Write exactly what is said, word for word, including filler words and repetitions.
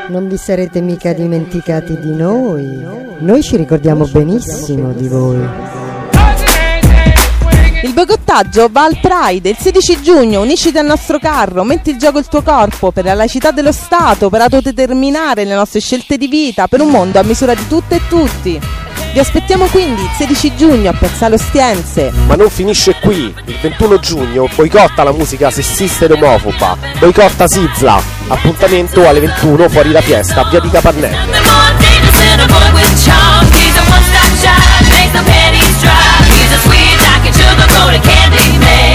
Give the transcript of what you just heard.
Non vi sarete mica dimenticati di noi. Noi ci ricordiamo benissimo di voi. Il boicottaggio va al Pride il sedici giugno. Unisciti al nostro carro, metti in gioco il tuo corpo per la laicità dello Stato, per autodeterminare le nostre scelte di vita, per un mondo a misura di tutte e tutti. Vi aspettiamo quindi il sedici giugno a Piazzale Ostiense. Ma non finisce qui. Il ventuno giugno boicotta la musica sessista ed omofoba. Boicotta Sizla. Appuntamento alle ventuno fuori da Fiesta, via di Capannelle. Makes the panties dry. He's a sweet talking sugar coated candy man.